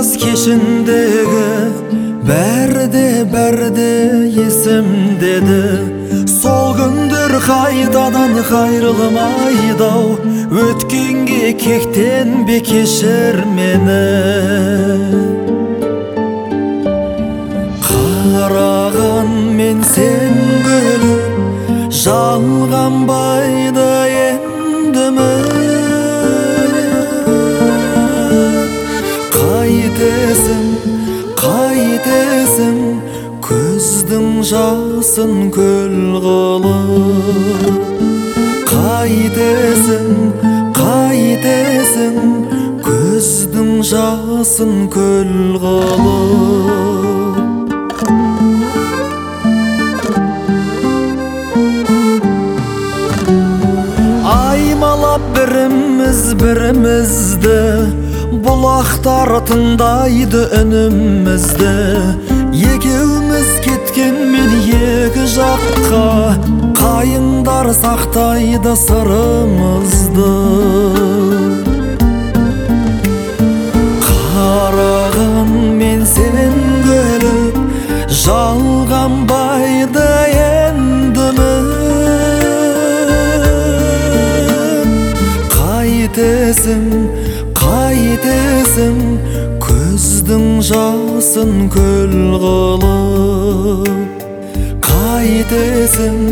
keshindegi bärde esimdedi. Sol gündür qaytadan qayrilmaydaw, ötkenge kekten bekeşer meni. Qaragан men sen gülüp жалған байда endimi? Qaytesin көздің жасын көл қылып. Qaytesin көздің жасын көл қылып. Аймалап бірімізді, бұлақтар тыңдайды үнімізді. Екеуміз кеткенмен екі жаққа, қайыңдар сақтайды сырымызды. Қараган мен сен гүліп, жалған байды endimi? Qaytesin көздің жасын көл қылып. Qaytesin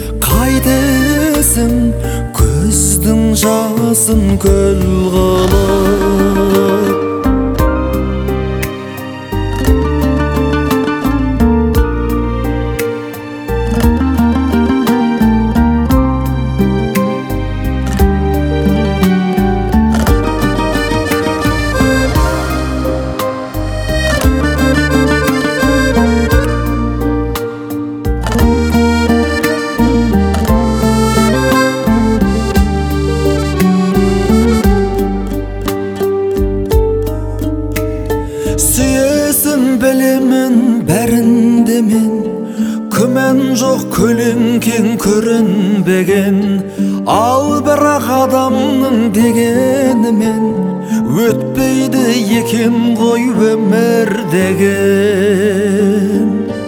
көздің жасын көл қылып. Сүйесін білемін бәрінде мен, күмән жоқ көлеңкең көрінбеген. Ал бірақ адамның дегенімен өтпейді екен ғой өмір деген.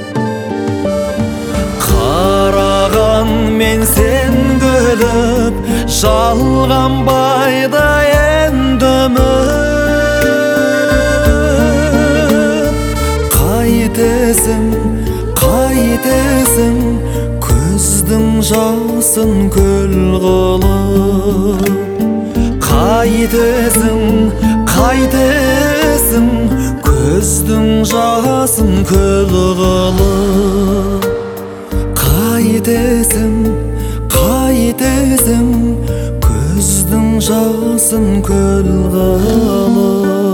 Қараган мен сен гүліп, жалған байда endimi? Qaytesin көздің жасын көл қылып. Qaytesin көздің жасын көл қылып. Qaytesin көздің жасын көл қылып.